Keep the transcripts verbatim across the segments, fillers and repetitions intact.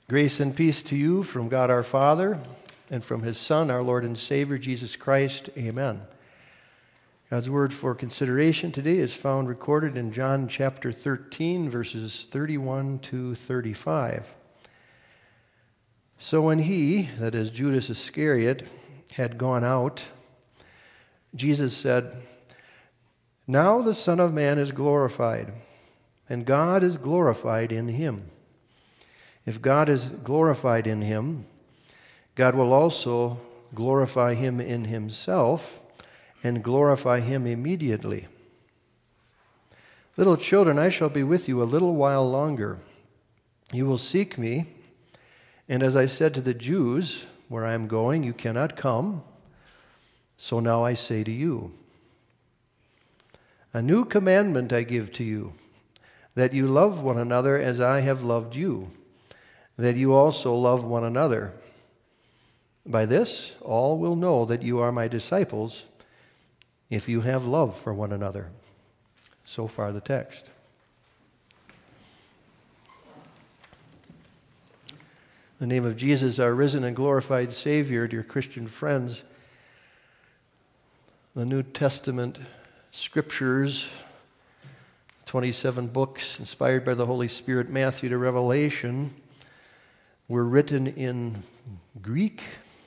Grace and peace to you from God our Father and from His Son, our Lord and Savior, Jesus Christ. Amen. God's word for consideration today is found recorded in John chapter thirteen, verses thirty-one to thirty-five. So when he, that is Judas Iscariot, had gone out, Jesus said, "Now the Son of Man is glorified, and God is glorified in him. If God is glorified in him, God will also glorify him in himself and glorify him immediately. Little children, I shall be with you a little while longer. You will seek me, and as I said to the Jews, where I am going, you cannot come. So now I say to you, a new commandment I give to you, that you love one another as I have loved you, that you also love one another. By this, all will know that you are my disciples, if you have love for one another." So far the text. In the name of Jesus, our risen and glorified Savior, dear Christian friends, the New Testament scriptures, twenty-seven books inspired by the Holy Spirit, Matthew to Revelation, were written in Greek.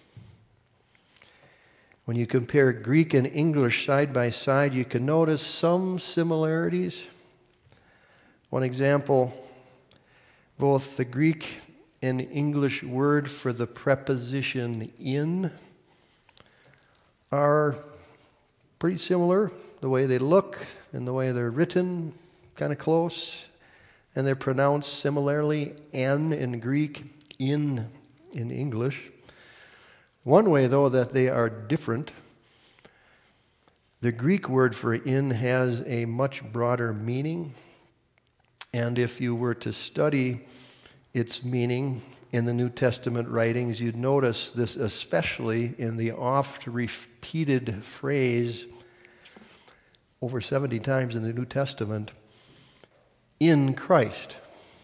When you compare Greek and English side by side, you can notice some similarities. One example, both the Greek and English word for the preposition in are pretty similar. The way they look and the way they're written, kind of close. And they're pronounced similarly, an in Greek, in in English. One way, though, that they are different, the Greek word for in has a much broader meaning. And if you were to study its meaning in the New Testament writings, you'd notice this especially in the oft-repeated phrase over seventy times in the New Testament, in Christ.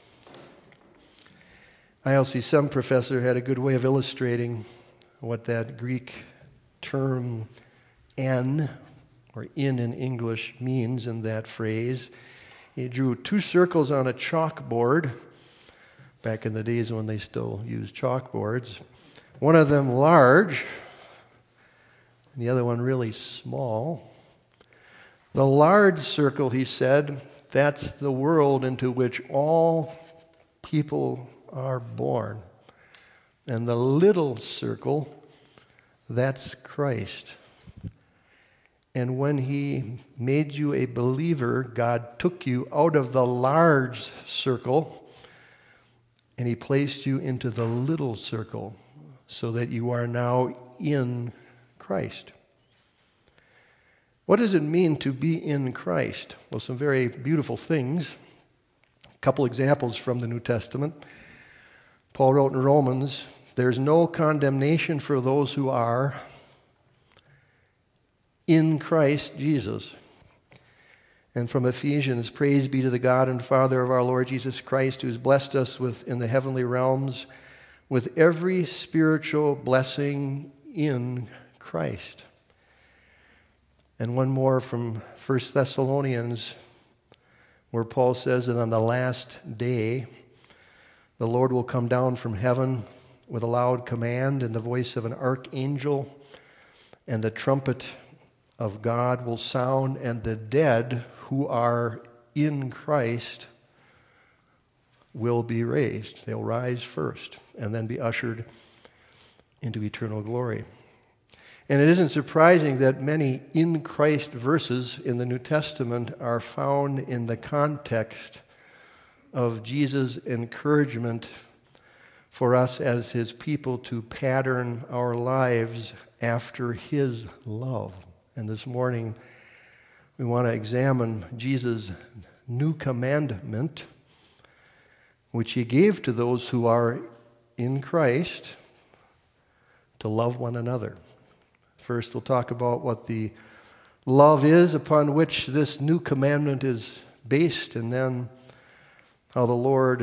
I L C some professor had a good way of illustrating what that Greek term "an," or "in" in English, means in that phrase. He drew two circles on a chalkboard, back in the days when they still used chalkboards. One of them large, and the other one really small. The large circle, he said, that's the world into which all people are born. And the little circle, that's Christ. And when he made you a believer, God took you out of the large circle and he placed you into the little circle so that you are now in Christ. What does it mean to be in Christ? Well, some very beautiful things. A couple examples from the New Testament. Paul wrote in Romans, "There's no condemnation for those who are in Christ Jesus." And from Ephesians, "Praise be to the God and Father of our Lord Jesus Christ, who has blessed us with in the heavenly realms with every spiritual blessing in Christ." And one more from First Thessalonians, where Paul says that on the last day, the Lord will come down from heaven with a loud command and the voice of an archangel, and the trumpet of God will sound, and the dead who are in Christ will be raised. They'll rise first and then be ushered into eternal glory. And it isn't surprising that many in Christ verses in the New Testament are found in the context of Jesus' encouragement for us as his people to pattern our lives after his love. And this morning, we want to examine Jesus' new commandment, which he gave to those who are in Christ, to love one another. First, we'll talk about what the love is upon which this new commandment is based, and then how the Lord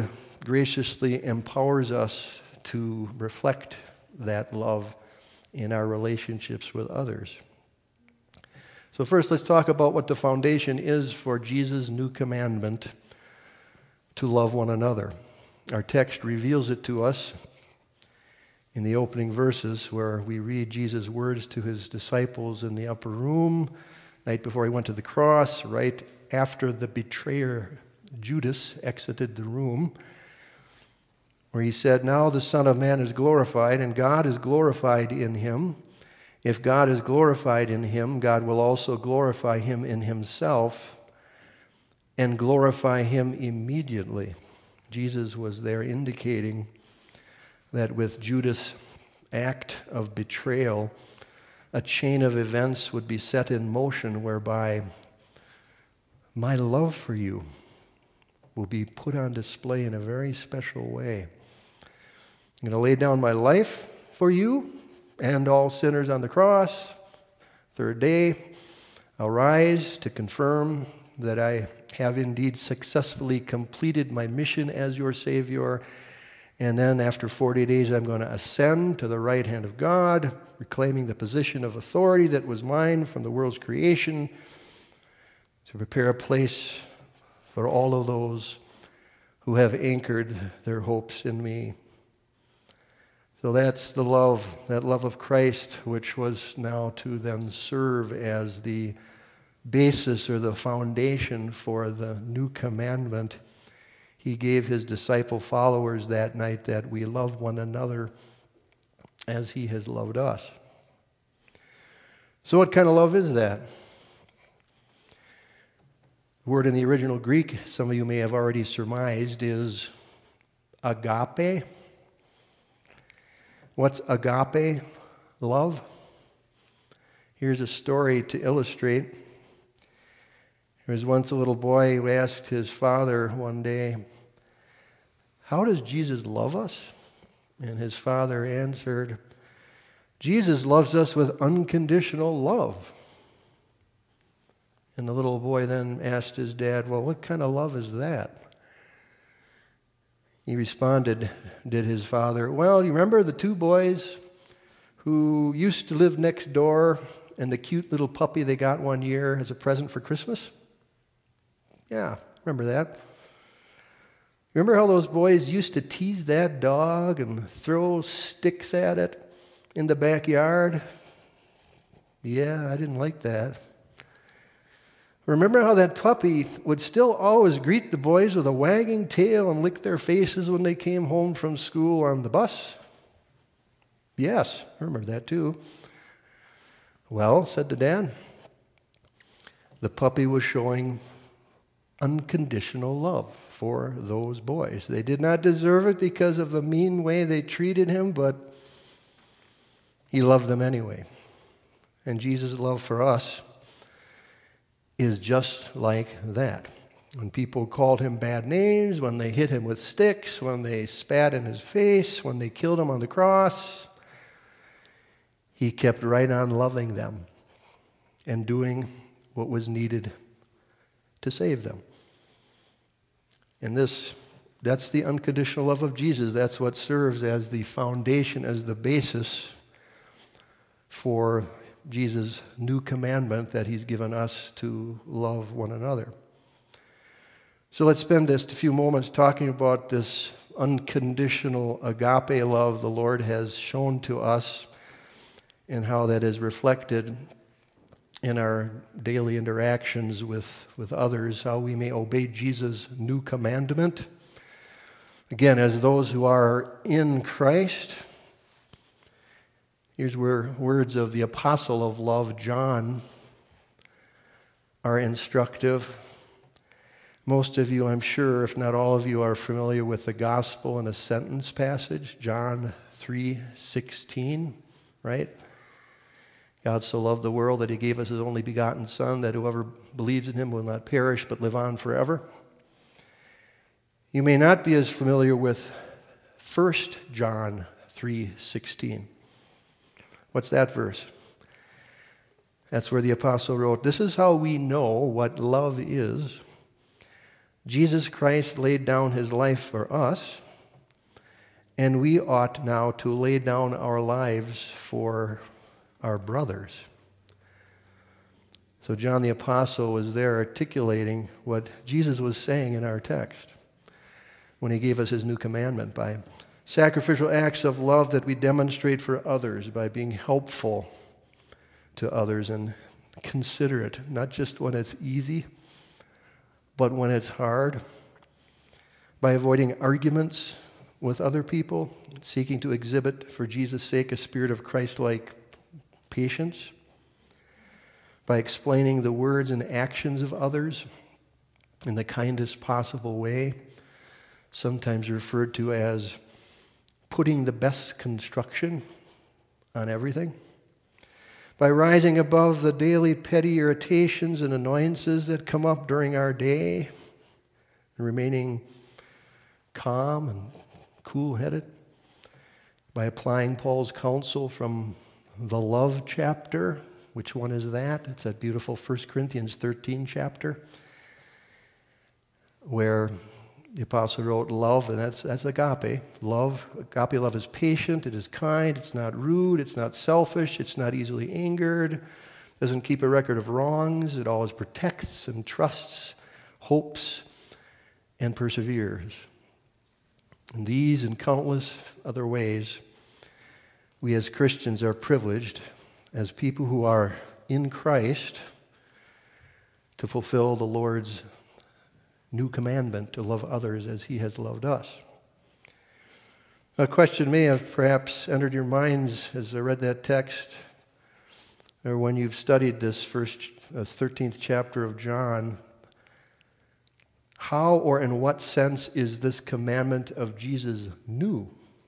graciously empowers us to reflect that love in our relationships with others. So first, let's talk about what the foundation is for Jesus' new commandment to love one another. Our text reveals it to us in the opening verses where we read Jesus' words to his disciples in the upper room, night before he went to the cross, right after the betrayer Judas exited the room, where he said, "Now the Son of Man is glorified, and God is glorified in him. If God is glorified in him, God will also glorify him in himself and glorify him immediately." Jesus was there indicating that with Judas' act of betrayal, a chain of events would be set in motion whereby my love for you will be put on display in a very special way. I'm going to lay down my life for you and all sinners on the cross. Third day, I'll rise to confirm that I have indeed successfully completed my mission as your Savior. And then after forty days, I'm going to ascend to the right hand of God, reclaiming the position of authority that was mine from the world's creation, to prepare a place for all of those who have anchored their hopes in me. So that's the love, that love of Christ, which was now to then serve as the basis or the foundation for the new commandment he gave his disciple followers that night, that we love one another as he has loved us. So what kind of love is that? The word in the original Greek, some of you may have already surmised, is agape. What's agape love? Here's a story to illustrate. There was once a little boy who asked his father one day, "How does Jesus love us?" And his father answered, "Jesus loves us with unconditional love." And the little boy then asked his dad, "Well, what kind of love is that?" He responded, did his father, "Well, you remember the two boys who used to live next door and the cute little puppy they got one year as a present for Christmas? Yeah, remember that. Remember how those boys used to tease that dog and throw sticks at it in the backyard? Yeah, I didn't like that. Remember how that puppy would still always greet the boys with a wagging tail and lick their faces when they came home from school on the bus? Yes, I remember that too." "Well," said the dad, "the puppy was showing unconditional love for those boys. They did not deserve it because of the mean way they treated him, but he loved them anyway." And Jesus' love for us is just like that. When people called him bad names, when they hit him with sticks, when they spat in his face, when they killed him on the cross, he kept right on loving them and doing what was needed to save them. And this, that's the unconditional love of Jesus. That's what serves as the foundation, as the basis for Jesus' new commandment that he's given us to love one another. So let's spend just a few moments talking about this unconditional agape love the Lord has shown to us and how that is reflected in our daily interactions with, with others, how we may obey Jesus' new commandment. Again, as those who are in Christ. Here's where words of the apostle of love, John, are instructive. Most of you, I'm sure, if not all of you, are familiar with the gospel in a sentence passage, John three sixteen, right? God so loved the world that he gave us his only begotten Son, that whoever believes in him will not perish but live on forever. You may not be as familiar with First John three sixteen. What's that verse? That's where the apostle wrote, "This is how we know what love is. Jesus Christ laid down his life for us, and we ought now to lay down our lives for our brothers. So John the Apostle was there articulating what Jesus was saying in our text when he gave us his new commandment by sacrificial acts of love that we demonstrate for others, by being helpful to others and considerate, not just when it's easy, but when it's hard, by avoiding arguments with other people, seeking to exhibit for Jesus' sake a spirit of Christ-like patience, by explaining the words and actions of others in the kindest possible way, sometimes referred to as putting the best construction on everything, by rising above the daily petty irritations and annoyances that come up during our day, and remaining calm and cool-headed, by applying Paul's counsel from the love chapter. Which one is that? It's that beautiful First Corinthians thirteen chapter where the apostle wrote love, and that's, that's agape. Love, agape love is patient, it is kind, it's not rude, it's not selfish, it's not easily angered, doesn't keep a record of wrongs, it always protects and trusts, hopes, and perseveres. In these and countless other ways, we as Christians are privileged, as people who are in Christ, to fulfill the Lord's new commandment to love others as he has loved us. A question may have perhaps entered your minds as I read that text, or when you've studied this first, uh, thirteenth chapter of John. How or in what sense is this commandment of Jesus new?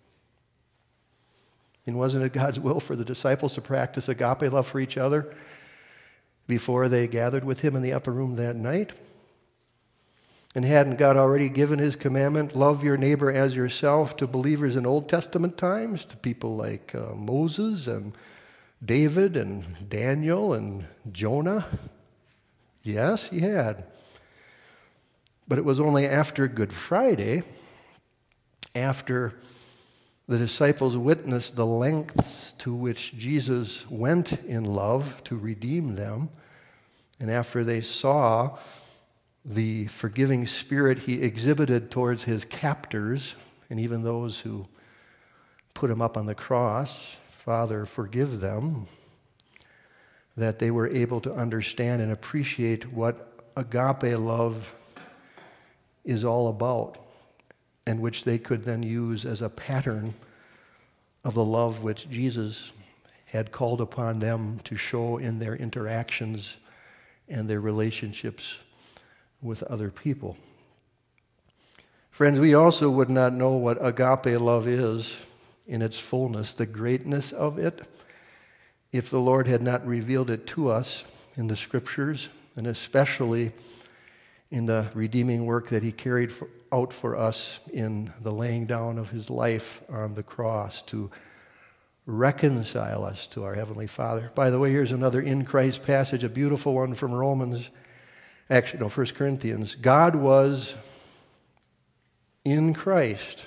And wasn't it God's will for the disciples to practice agape love for each other before they gathered with him in the upper room that night? And hadn't God already given his commandment, love your neighbor as yourself, to believers in Old Testament times, to people like uh, Moses and David and Daniel and Jonah? Yes, he had. But it was only after Good Friday, after the disciples witnessed the lengths to which Jesus went in love to redeem them, and after they saw the forgiving spirit he exhibited towards his captors, and even those who put him up on the cross, Father, forgive them, that they were able to understand and appreciate what agape love is all about, and which they could then use as a pattern of the love which Jesus had called upon them to show in their interactions and their relationships with other people. Friends, we also would not know what agape love is in its fullness, the greatness of it, if the Lord had not revealed it to us in the Scriptures, and especially in the redeeming work that he carried for, out for us in the laying down of his life on the cross to reconcile us to our Heavenly Father. By the way, here's another in Christ passage, a beautiful one from Romans, actually, no, First Corinthians. God was in Christ,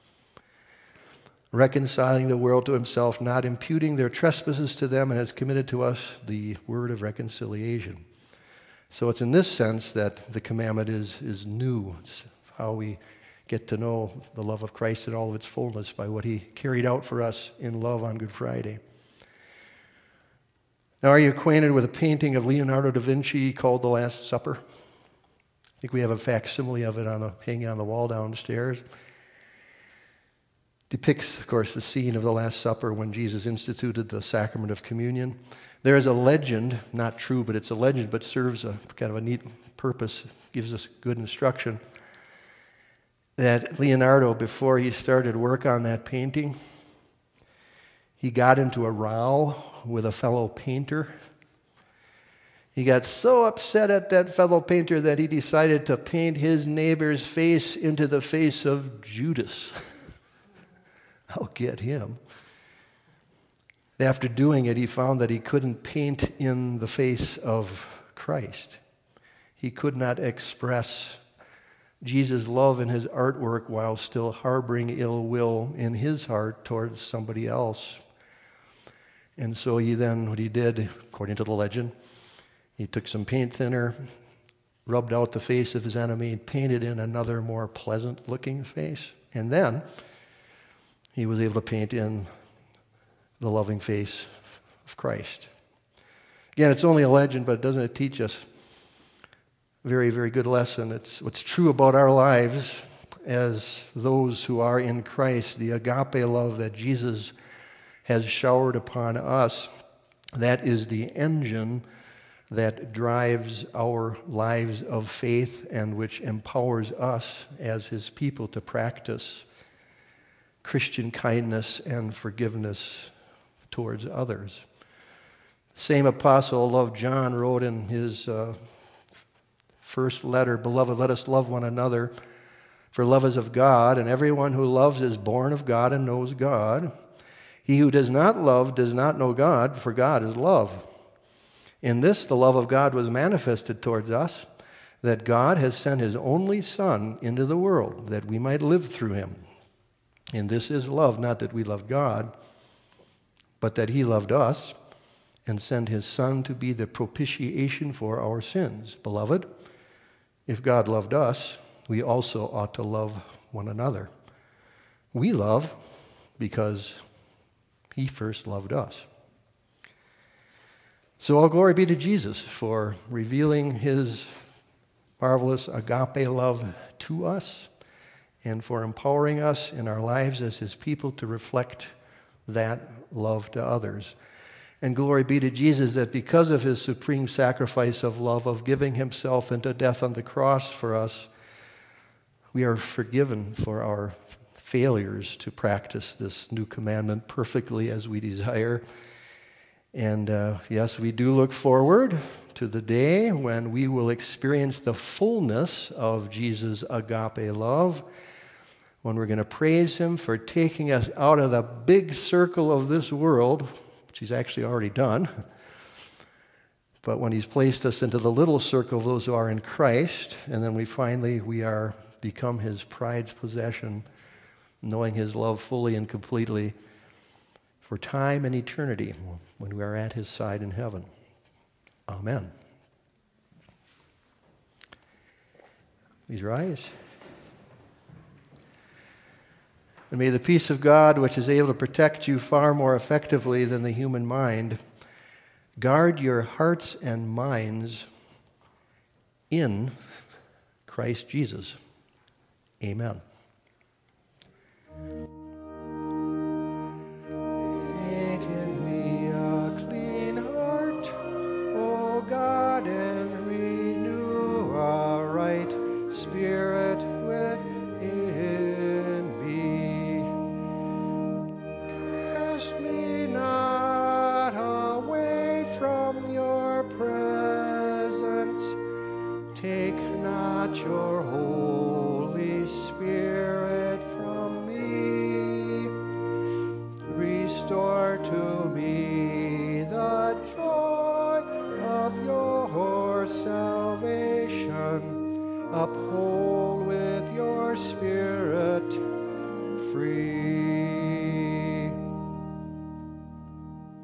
reconciling the world to himself, not imputing their trespasses to them, and has committed to us the word of reconciliation. So it's in this sense that the commandment is, is new. It's how we get to know the love of Christ in all of its fullness by what he carried out for us in love on Good Friday. Now, are you acquainted with a painting of Leonardo da Vinci called The Last Supper? I think we have a facsimile of it on the, hanging on the wall downstairs. Depicts, of course, the scene of the Last Supper when Jesus instituted the sacrament of communion. There is a legend, not true, but it's a legend, but serves a kind of a neat purpose, gives us good instruction, that Leonardo, before he started work on that painting, he got into a row with a fellow painter. He got so upset at that fellow painter that he decided to paint his neighbor's face into the face of Judas. I'll get him. After doing it, he found that he couldn't paint in the face of Christ. He could not express Jesus' love in his artwork while still harboring ill will in his heart towards somebody else. And so he then, what he did, according to the legend, he took some paint thinner, rubbed out the face of his enemy, and painted in another more pleasant-looking face. And then he was able to paint in the loving face of Christ. Again, it's only a legend, but doesn't it teach us a very, very good lesson? It's what's true about our lives as those who are in Christ, the agape love that Jesus has showered upon us. That is the engine that drives our lives of faith and which empowers us as his people to practice Christian kindness and forgiveness towards others. The same apostle loved John wrote in his uh, first letter, "Beloved, let us love one another, for love is of God, and everyone who loves is born of God and knows God. He who does not love does not know God, for God is love. In this the love of God was manifested towards us, that God has sent his only Son into the world, that we might live through him. And this is love, not that we loved God, but that he loved us and sent his Son to be the propitiation for our sins. Beloved, if God loved us, we also ought to love one another. We love because he first loved us." So all glory be to Jesus for revealing his marvelous agape love to us and for empowering us in our lives as his people to reflect that love to others. And glory be to Jesus that because of his supreme sacrifice of love, of giving himself into death on the cross for us, we are forgiven for our failures to practice this new commandment perfectly as we desire. And uh, yes, we do look forward to the day when we will experience the fullness of Jesus' agape love, when we're going to praise him for taking us out of the big circle of this world, which he's actually already done, but when he's placed us into the little circle of those who are in Christ, and then we finally, we are become his pride's possession, knowing his love fully and completely for time and eternity when we are at his side in heaven. Amen. Please rise. And may the peace of God, which is able to protect you far more effectively than the human mind, guard your hearts and minds in Christ Jesus. Amen. Create in me a clean heart, O God, and renew a right spirit within me. Cast me not away from your presence. Take not your Holy Spirit from me. Restore to me the joy of your salvation. Uphold with your Spirit free.